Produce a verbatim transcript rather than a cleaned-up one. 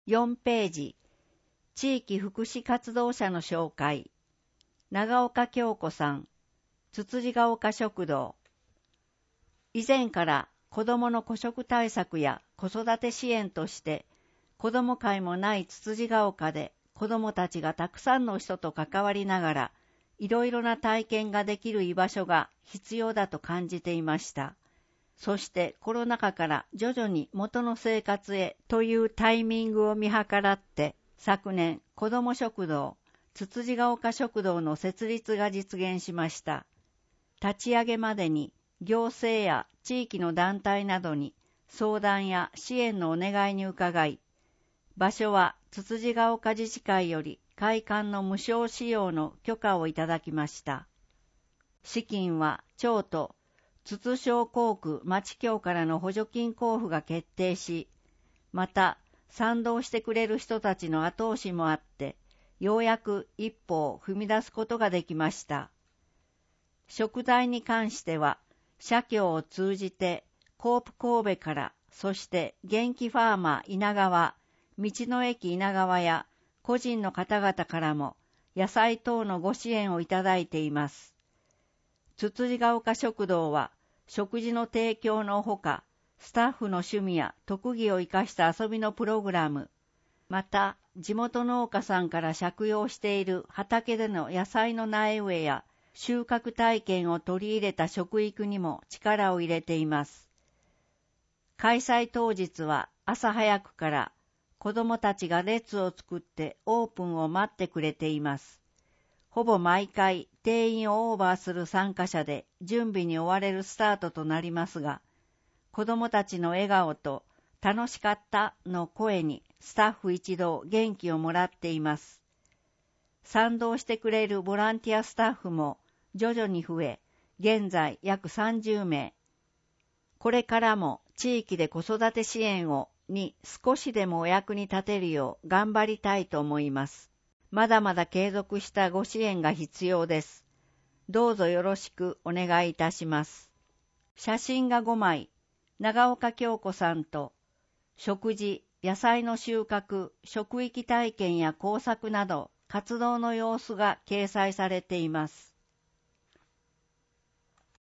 よんページ、地域福祉活動者の紹介。長岡京子さん、つつじが丘食堂。以前から子どもの孤食対策や子育て支援として、子ども会もないつつじが丘で子どもたちがたくさんの人と関わりながら、いろいろな体験ができる居場所が必要だと感じていました。そしてコロナ禍から徐々に元の生活へというタイミングを見計らって、昨年子ども食堂、つつじが丘食堂の設立が実現しました。立ち上げまでに行政や地域の団体などに相談や支援のお願いに伺い、場所はつつじが丘自治会より会館の無償使用の許可をいただきました。資金は町と津々商工区町協からの補助金交付が決定し、また賛同してくれる人たちの後押しもあって、ようやく一歩を踏み出すことができました。食材に関しては、社協を通じてコープ神戸から、そして元気ファーマー稲川、道の駅稲川や個人の方々からも野菜等のご支援をいただいています。つつじが丘食堂は食事の提供のほか、スタッフの趣味や特技を生かした遊びのプログラム、また地元農家さんから借用している畑での野菜の苗植えや収穫体験を取り入れた食育にも力を入れています。開催当日は朝早くから子どもたちが列を作ってオープンを待ってくれています。ほぼ毎回定員をオーバーする参加者で準備に追われるスタートとなりますが、子どもたちの笑顔と楽しかったの声にスタッフ一同元気をもらっています。賛同してくれるボランティアスタッフも徐々に増え、現在約さんじゅうめい。これからも地域で子育て支援をに少しでもお役に立てるよう頑張りたいと思います。まだまだ継続したご支援が必要です。どうぞよろしくお願いいたします。写真がごまい、長岡京子さんと、食事、野菜の収穫、食育体験や工作など活動の様子が掲載されています。